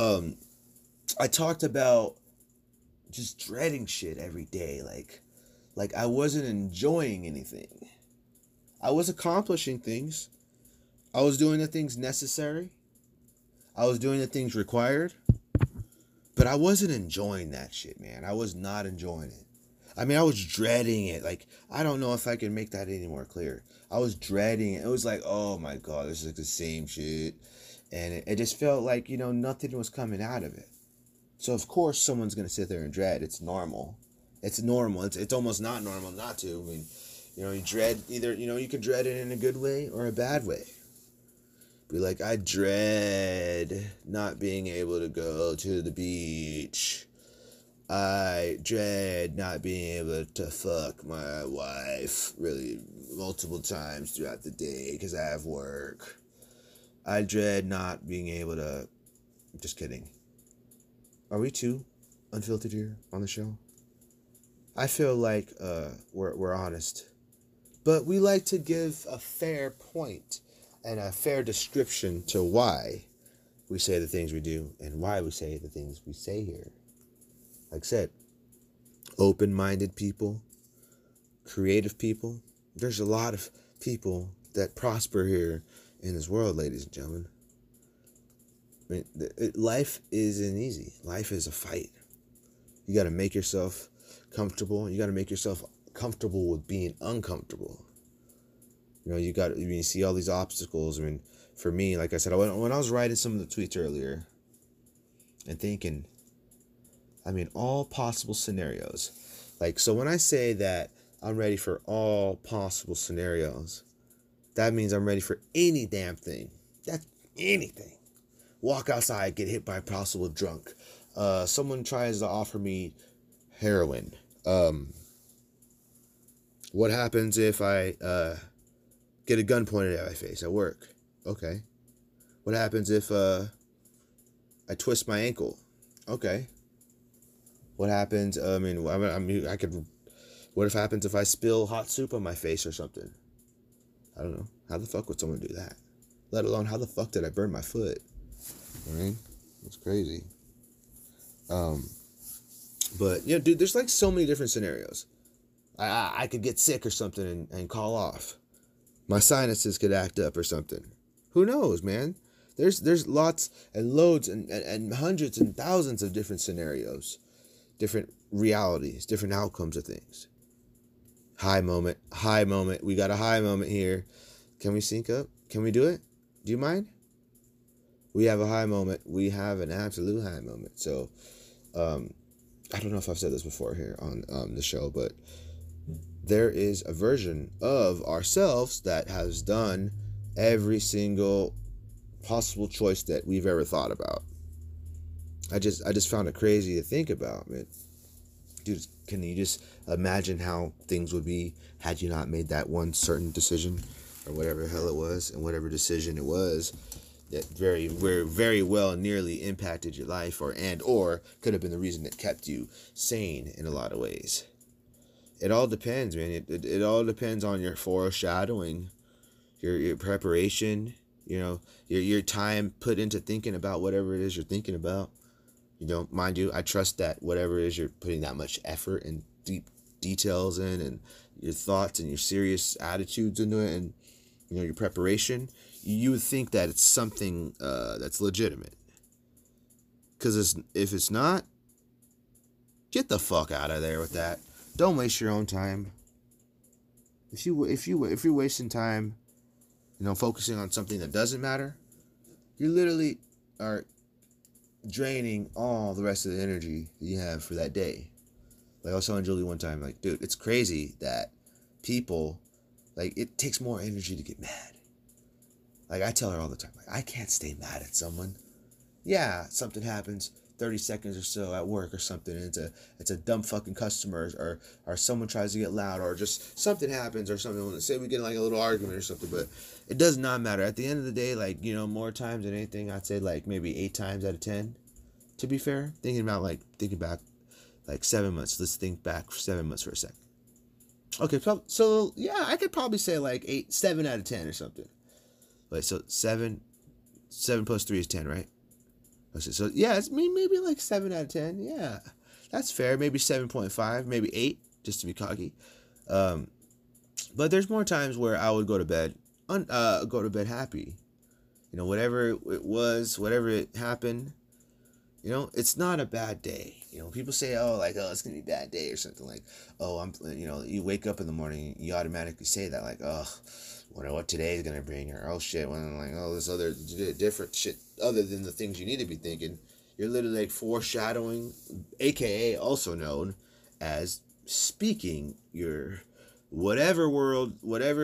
S2: I talked about just dreading shit every day, like I wasn't enjoying anything. I was accomplishing things. I was doing the things necessary. I was doing the things required. But I wasn't enjoying that shit, man. I was not enjoying it. I mean, I was dreading it. Like, I don't know if I can make that any more clear. I was dreading it. It was like, oh my God, this is like the same shit. And it just felt like, you know, nothing was coming out of it. So, of course, someone's going to sit there and dread. It's normal. It's normal. It's almost not normal not to. I mean, you know, you dread either, you know, you can dread it in a good way or a bad way. Be like, I dread not being able to go to the beach. I dread not being able to fuck my wife really multiple times throughout the day because I have work. I dread not being able to... Just kidding. Are we too unfiltered here on the show? I feel like we're honest. But we like to give a fair point and a fair description to why we say the things we do and why we say the things we say here. Like I said, open-minded people, creative people. There's a lot of people that prosper here in this world, ladies and gentlemen. I mean, life isn't easy. Life is a fight. You got to make yourself comfortable. You got to make yourself comfortable with being uncomfortable. You know, you see all these obstacles. I mean, for me, like I said, when I was writing some of the tweets earlier and thinking, I mean, all possible scenarios. Like, so when I say that I'm ready for all possible scenarios, that means I'm ready for any damn thing. That's anything. Walk outside, get hit by a possible drunk. Someone tries to offer me heroin. What happens if I get a gun pointed at my face at work? Okay. What happens if I twist my ankle? Okay. What happens? I mean, I could. What if happens if I spill hot soup on my face or something? I don't know. How the fuck would someone do that? Let alone, how the fuck did I burn my foot? I mean, it's crazy. But you know, dude, there's like so many different scenarios. I could get sick or something and call off. My sinuses could act up or something. Who knows, man? There's lots and loads and hundreds and thousands of different scenarios, different realities, different outcomes of things. High moment. We got a high moment here. Can we sync up? Can we do it? Do you mind? We have a high moment. We have an absolute high moment. So, I don't know if I've said this before here on the show, but there is a version of ourselves that has done every single possible choice that we've ever thought about. I just found it crazy to think about, man. Dude, can you just imagine how things would be had you not made that one certain decision or whatever the hell it was, and whatever decision it was that very well nearly impacted your life or could have been the reason that kept you sane in a lot of ways. It all depends, man. It all depends on your foreshadowing, your preparation, you know, your time put into thinking about whatever it is you're thinking about. You know, mind you, I trust that whatever it is you're putting that much effort and deep details in, and your thoughts and your serious attitudes into it, and you know, your preparation, you would think that it's something that's legitimate. Because if it's not, Get the fuck out of there with that. Don't waste your own time. If you're wasting time, focusing on something that doesn't matter, you literally are draining all the rest of the energy that you have for that day. Like I was telling Julie one time, like, dude, it's crazy that people, like, it takes more energy to get mad. Like, I tell her all the time, like, I can't stay mad at someone. Yeah, something happens 30 seconds or so at work or something, and it's a dumb fucking customer, or someone tries to get loud, or just something happens or something. Say we get like a little argument or something, but it does not matter. At the end of the day, like, more times than anything, I'd say like maybe 8 times out of 10, to be fair. Thinking back like 7 months. Let's think back for 7 months for a second. Okay, so yeah, I could probably say like 7 out of 10 or something. Like, so 7 plus 3 is 10, right? So yeah, it's maybe like 7 out of 10. Yeah, that's fair. Maybe 7.5, maybe 8, just to be cocky. But there's more times where I would go to bed happy. Whatever it was, whatever it happened, it's not a bad day. People say, it's gonna be a bad day or something, like, you wake up in the morning, you automatically say that, like, wonder what today is gonna bring, or shit, when like, this other different shit other than the things you need to be thinking. You're literally like foreshadowing, aka also known as speaking your whatever world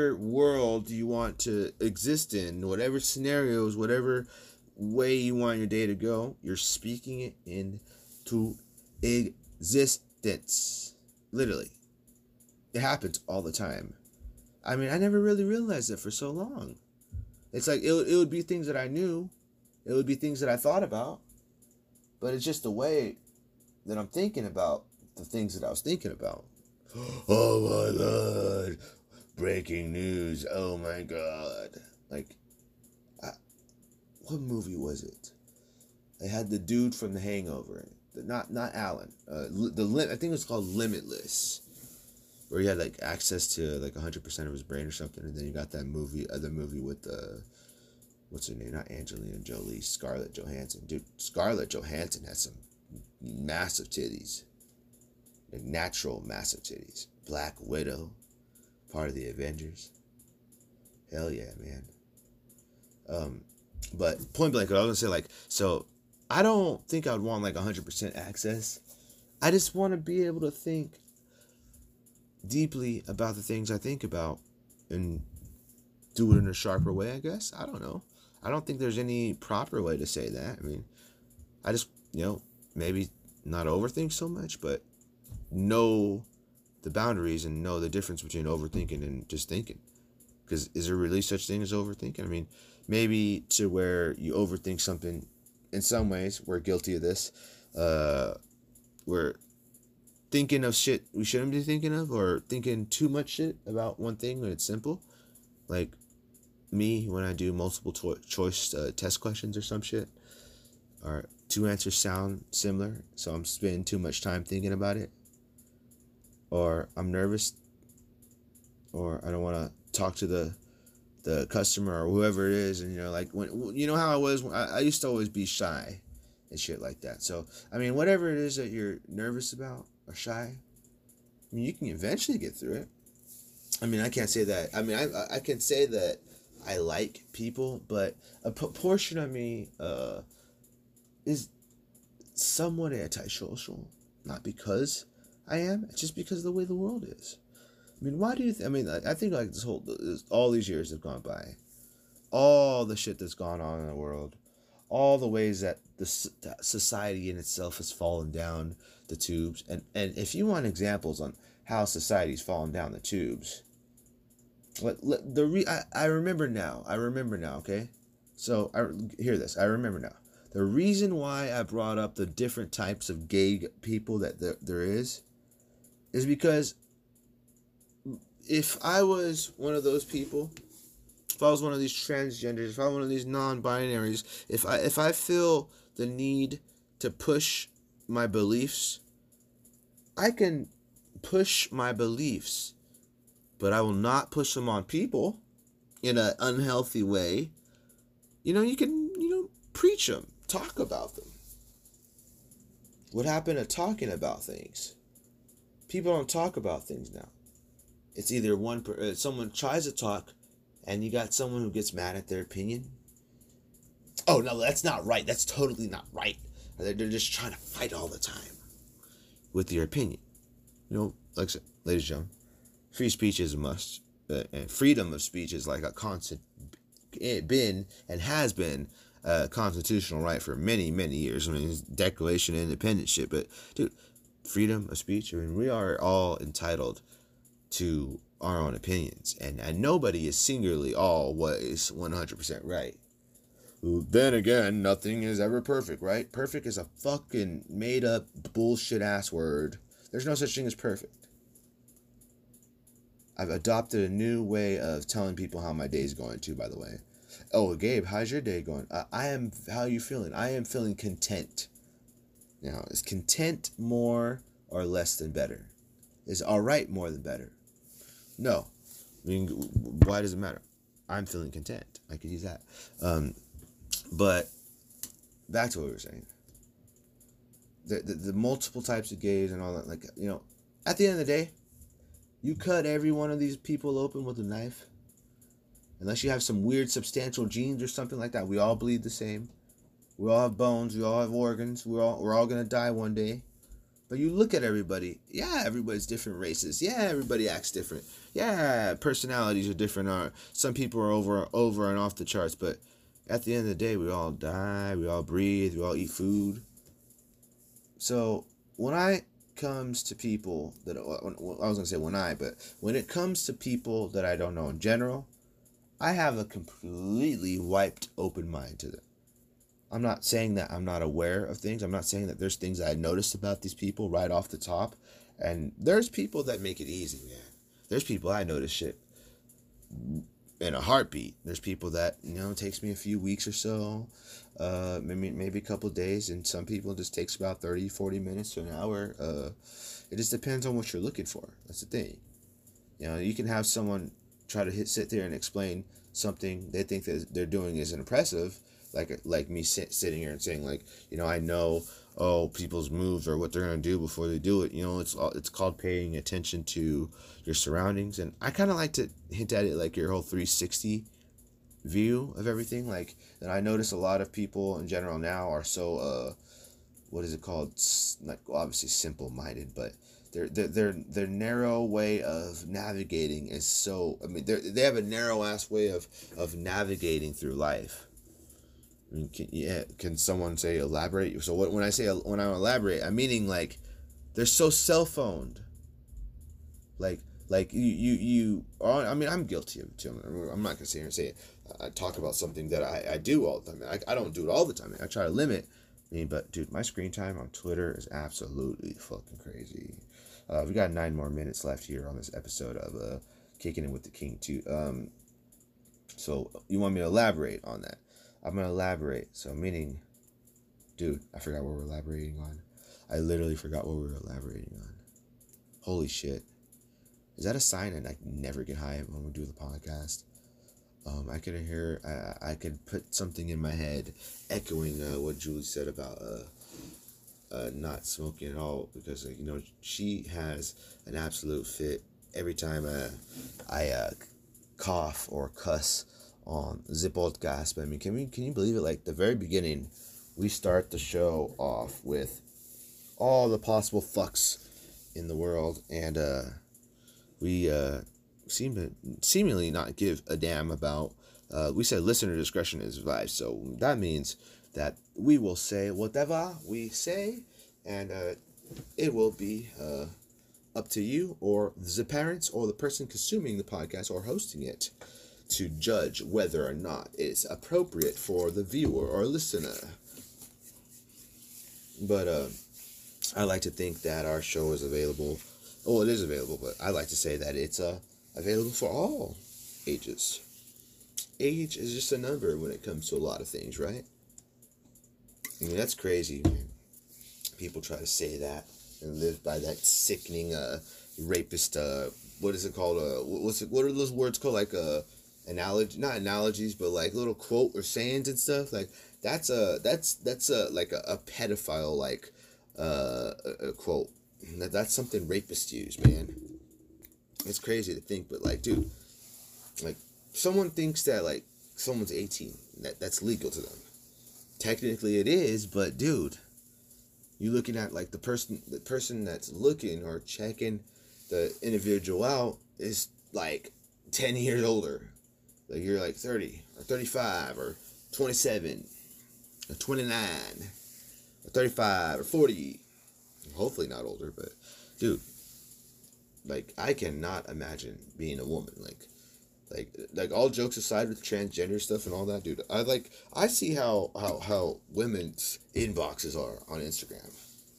S2: you want to exist in, whatever scenarios, whatever way you want your day to go, you're speaking it into existence. Literally. It happens all the time. I mean, I never really realized it for so long. It's like, it would be things that I knew. It would be things that I thought about. But it's just the way that I'm thinking about the things that I was thinking about. Oh my God. Breaking news. Oh my God. Like, what movie was it? They had the dude from The Hangover. Not Alan. I think it was called Limitless. Where he had like access to like 100% of his brain or something, and then you got that other movie with what's her name? Not Angelina Jolie, Scarlett Johansson. Dude, Scarlett Johansson has some massive titties, like natural massive titties. Black Widow, part of the Avengers. Hell yeah, man. But point blank, I was gonna say, like, so I don't think I'd want like 100% access. I just want to be able to think deeply about the things I think about and do it in a sharper way, I guess. I don't know. I don't think there's any proper way to say that. I mean, I just, maybe not overthink so much, but know the boundaries and know the difference between overthinking and just thinking. Because is there really such thing as overthinking? I mean, maybe to where you overthink something. In some ways, we're guilty of this. We're thinking of shit we shouldn't be thinking of, or thinking too much shit about one thing when it's simple. Like me, when I do multiple choice test questions or some shit, or 2 answers sound similar, so I'm spending too much time thinking about it, or I'm nervous, or I don't want to talk to the customer or whoever it is, and like, when how I was, I used to always be shy and shit like that. So I mean, whatever it is that you're nervous about or shy, I mean, you can eventually get through it. I mean, I can't say that. I mean, I can say that I like people, but a portion of me is somewhat antisocial. Not because I am, it's just because of the way the world is. I mean, why do you I think like all these years have gone by, all the shit that's gone on in the world, all the ways that the society in itself has fallen down the tubes, and if you want examples on how society's fallen down the tubes, I remember now, okay? So hear this, I remember now. The reason why I brought up the different types of gay people that there is because if I was one of those people, if I was one of these transgenders, if I was one of these non-binaries, if I feel the need to push my beliefs, I can push my beliefs, but I will not push them on people in an unhealthy way. You can, preach them, talk about them. What happened to talking about things? People don't talk about things now. It's either someone tries to talk, and you got someone who gets mad at their opinion. Oh no, that's not right. That's totally not right. They're just trying to fight all the time with your opinion. You know, like I said, ladies and gentlemen, free speech is a must, and freedom of speech is like a constant. It been and has been a constitutional right for many, many years. I mean, it's Declaration of Independence shit. But dude, freedom of speech. I mean, we are all entitled to our own opinions, and nobody is singularly always 100% right. Then again, nothing is ever perfect, right? Perfect is a fucking made up bullshit ass word. There's no such thing as perfect. I've adopted a new way of telling people how my day's going too, by the way. Oh, Gabe, how's your day going? How are you feeling? I am feeling content. Now, is content more or less than better? Is all right more than better? No. I mean, why does it matter? I'm feeling content. I could use that. But back to what we were saying. The multiple types of gays and all that, like, you know, at the end of the day, you cut every one of these people open with a knife. Unless you have some weird substantial genes or something like that. We all bleed the same. We all have bones. We all have organs. We're all going to die one day. But you look at everybody. Yeah, everybody's different races. Yeah, everybody acts different. Yeah, personalities are different. Some people are over and off the charts. But at the end of the day, we all die. We all breathe. We all eat food. So when it comes to people that when it comes to people that I don't know in general, I have a completely wiped open mind to them. I'm not saying that I'm not aware of things. I'm not saying that there's things I noticed about these people right off the top. And there's people that make it easy, man. There's people I notice shit in a heartbeat. There's people that, you know, it takes me a few weeks or so, maybe a couple of days, and some people it just takes about 30, 40 minutes to an hour. It just depends on what you're looking for. That's the thing. You know, you can have someone try to sit there and explain something they think that they're doing is impressive, like me sitting here and saying, like, you know, I know, people's moves or what they're going to do before they do it. You know, it's called paying attention to your surroundings. And I kind of like to hint at it like your whole 360 view of everything. Like, and I notice a lot of people in general now are so, what is it called? Like, obviously simple-minded, but their narrow way of navigating is so, I mean, they have a narrow-ass way of navigating through life. I mean, can someone say elaborate? So when I elaborate, I'm meaning like they're so cell phoned. Like you I mean, I'm guilty of it too. I'm not gonna sit here and say it. I talk about something that I do all the time. I don't do it all the time. I try to limit. I mean, but dude, my screen time on Twitter is absolutely fucking crazy. We got 9 more minutes left here on this episode of Kicking It with the King too. So you want me to elaborate on that? I'm going to elaborate. So meaning, dude, I forgot what we're elaborating on. I literally forgot what we were elaborating on. Holy shit. Is that a sign that I never get high when we do the podcast? I could put something in my head echoing what Julie said about not smoking at all, because you know, she has an absolute fit every time I cough or cuss on the podcast. But I mean, can you believe it? Like, the very beginning, we start the show off with all the possible fucks in the world, and we seem to seemingly not give a damn about. We said listener discretion is advised, so that means that we will say whatever we say, and it will be up to you or the parents or the person consuming the podcast or hosting it to judge whether or not it's appropriate for the viewer or listener. But I like to think that our show is available. Oh, it is available, but I like to say that it's available for all ages. Age is just a number when it comes to a lot of things, right? I mean, that's crazy, man. People try to say that and live by that sickening rapist, what is it called? What are those words called? Like not analogies, but like little quote or sayings and stuff. Like that's like a pedophile, like a quote. That's something rapists use, man. It's crazy to think, but like, dude, like, someone thinks that like someone's 18, that's legal to them. Technically, it is, but dude, you looking at like the person that's looking or checking the individual out is like 10 years older. Like you're like 30 or 35 or 27 or 29 or 35 or 40. Hopefully not older, but dude, like I cannot imagine being a woman. Like all jokes aside with transgender stuff and all that, dude. I see how women's inboxes are on Instagram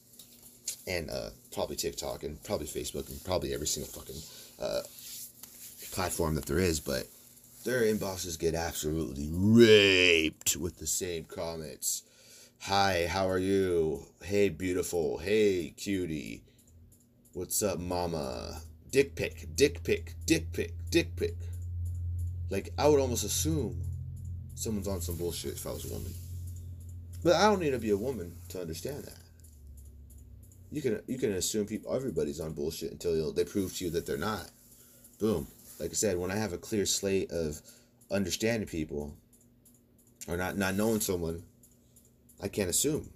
S2: and probably TikTok and probably Facebook and probably every single fucking platform that there is, but their inboxes get absolutely raped with the same comments. Hi, how are you? Hey, beautiful. Hey, cutie. What's up, mama? Dick pic, dick pic, dick pic, dick pic. Like, I would almost assume someone's on some bullshit if I was a woman. But I don't need to be a woman to understand that. You can assume everybody's on bullshit until they prove to you that they're not. Boom. Like I said, when I have a clear slate of understanding people or not knowing someone, I can't assume.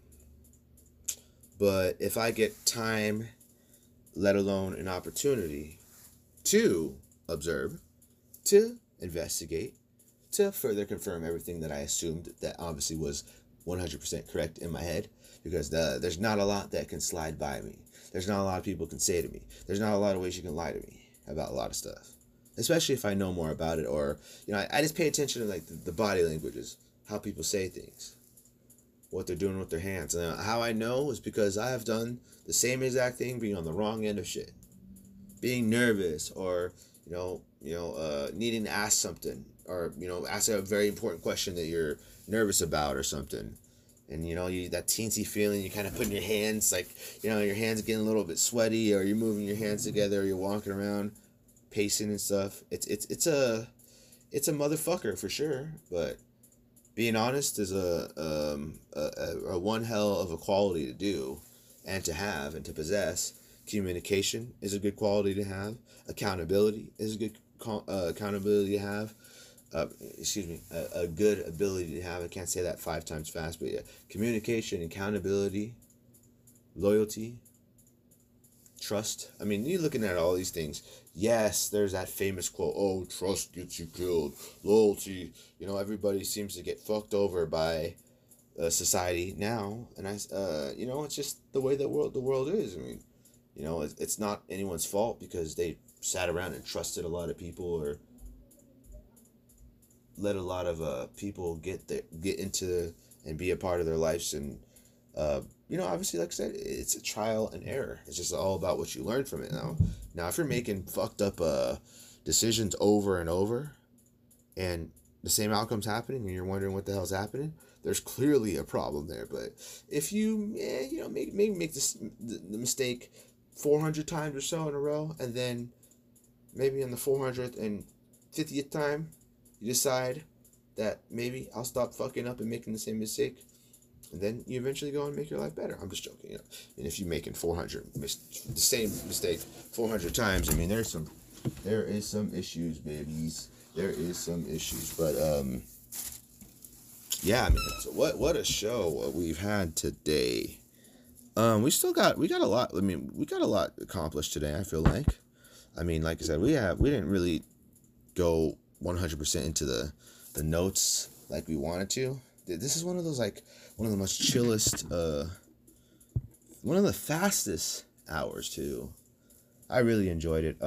S2: But if I get time, let alone an opportunity to observe, to investigate, to further confirm everything that I assumed that obviously was 100% correct in my head, because there's not a lot that can slide by me. There's not a lot of people can say to me. There's not a lot of ways you can lie to me about a lot of stuff, especially if I know more about it, or I just pay attention to like the body languages, how people say things, what they're doing with their hands. And how I know is because I have done the same exact thing, being on the wrong end of shit, being nervous, or needing to ask something, or ask a very important question that you're nervous about or something, and you that teensy feeling, you kind of putting your hands like your hands getting a little bit sweaty, or you're moving your hands together, or you're walking around pacing and stuff. It's a motherfucker for sure. But being honest is a one hell of a quality to do and to have and to possess. Communication is a good quality to have. Accountability is a good accountability to have. A good ability to have. I can't say that 5 times fast, but yeah, communication, accountability, loyalty, trust. I mean, you're looking at all these things. Yes, there's that famous quote, "Oh, trust gets you killed. Loyalty." Everybody seems to get fucked over by society now, and it's just the way the world is. I mean, it's not anyone's fault because they sat around and trusted a lot of people, or let a lot of people get into and be a part of their lives, and obviously, like I said, it's a trial and error. It's just all about what you learn from it. Now if you're making fucked up decisions over and over, and the same outcome's happening, and you're wondering what the hell's happening, there's clearly a problem there. But if you maybe make the mistake 400 times or so in a row, and then maybe on the 450th time you decide that maybe I'll stop fucking up and making the same mistake, and then you eventually go and make your life better. I'm just joking, And if you're making the same mistake 400 times, I mean, there is some issues, babies. There is some issues, but yeah, man. So what a show we've had today. We got a lot. I mean, we got a lot accomplished today. I feel like. I mean, like I said, we didn't really go 100% into the notes like we wanted to. This is one of the most chillest, one of the fastest hours too. I really enjoyed it.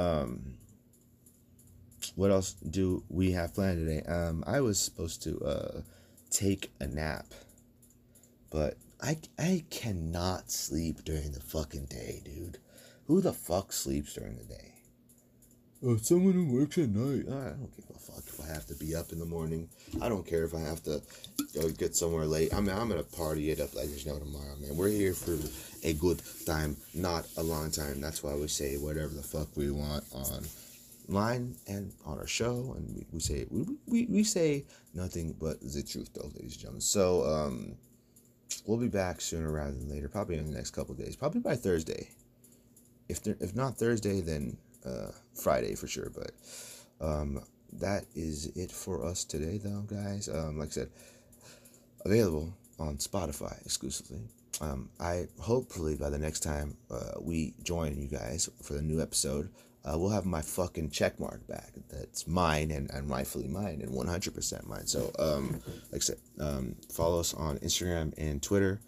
S2: What else do we have planned today? I was supposed to take a nap, but I cannot sleep during the fucking day, dude. Who the fuck sleeps during the day? Oh, someone who works at night. I don't give a fuck if I have to be up in the morning. I don't care if I have to go get somewhere late. I mean, I'm gonna party it up like there's no tomorrow, man. We're here for a good time, not a long time. That's why we say whatever the fuck we want online and on our show, and we say nothing but the truth, though, ladies and gentlemen. So we'll be back sooner rather than later, probably in the next couple of days, probably by Thursday. If not Thursday, then Friday for sure. But that is it for us today, though, guys. Like I said, available on Spotify exclusively. I hopefully by the next time we join you guys for the new episode, we'll have my fucking check mark back. That's mine and rightfully mine and 100% mine. So, like I said, follow us on Instagram and Twitter,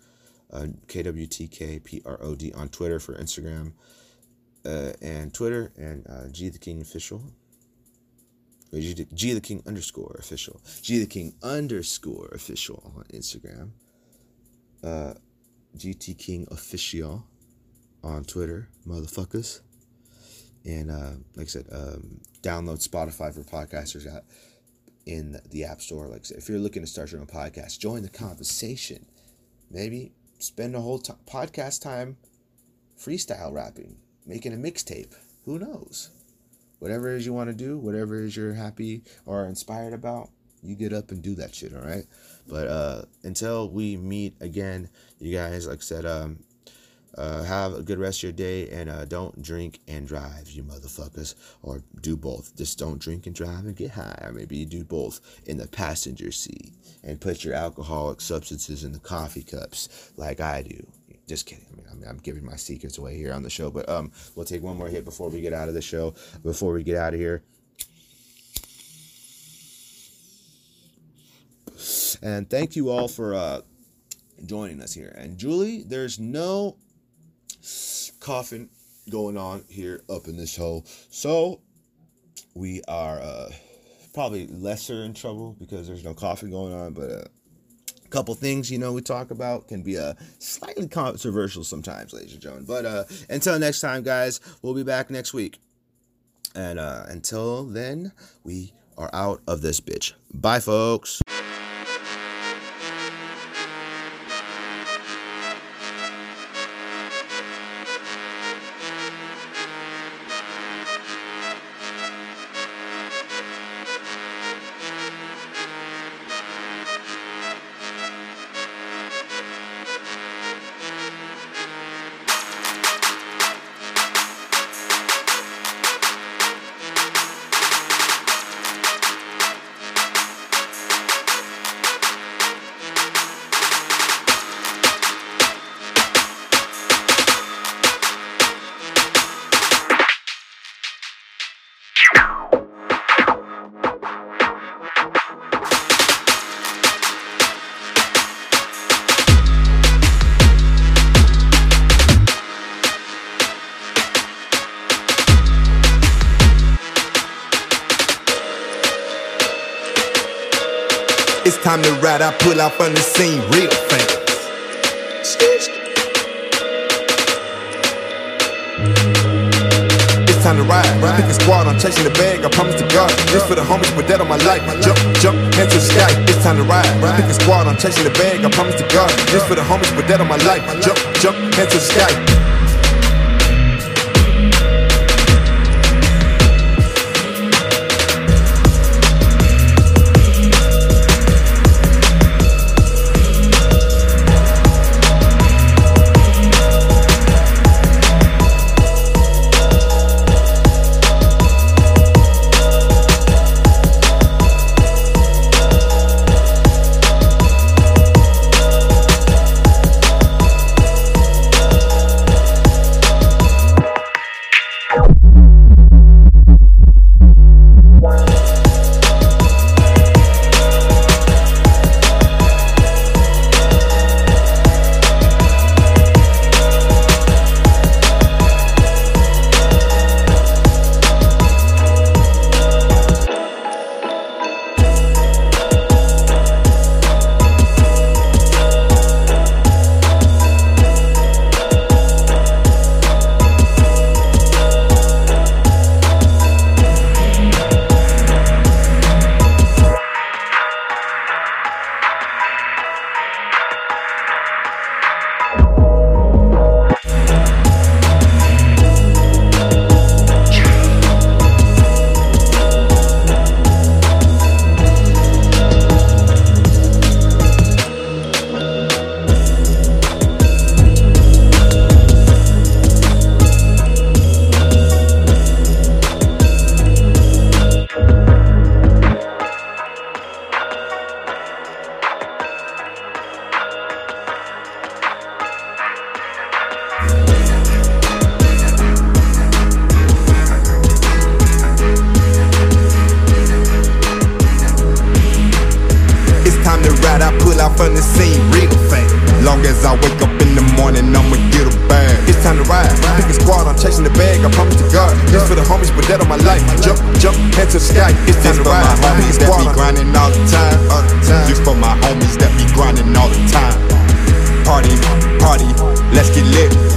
S2: KWTKPROD on Twitter for Instagram and Twitter, and G the King Official. G the King _ official. G the King _ official on Instagram. GT King Official on Twitter, motherfuckers. And like I said, download Spotify for podcasters out in the App Store. Like I said, if you're looking to start your own podcast, join the conversation. Maybe spend a whole podcast time freestyle rapping, making a mixtape. Who knows? Whatever it is you want to do, whatever it is you're happy or inspired about, you get up and do that shit, all right? But until we meet again, you guys, like I said, have a good rest of your day, and don't drink and drive, you motherfuckers, or do both. Just don't drink and drive and get high, or maybe you do both in the passenger seat and put your alcoholic substances in the coffee cups like I do. Just kidding. I mean, I'm giving my secrets away here on the show, but we'll take one more hit before we get out of the show, before we get out of here. And thank you all for joining us here. And Julie, there's no coughing going on here up in this hole, so we are probably lesser in trouble because there's no coughing going on. But a couple things, we talk about can be slightly controversial sometimes, ladies and gentlemen. But until next time, guys, we'll be back next week. And until then, we are out of this bitch. Bye, folks.
S1: It's time to ride, I pull up on the scene real fast. It's time to ride, pick a squad, I'm chasing the bag, I promise to God. This for the homies, put that on my life. Jump, hands to the sky. It's time to ride, pick a squad, I'm chasing the bag, I promise to God. This for the homies, put that on my life. Jump, hands to the sky. bag, I promise to God. This for the homies, but that on my life. Jump, head to the sky. It's time to ride.
S3: My homies that be grinding all the time. This for my homies that be grinding all the time. Party, let's get lit.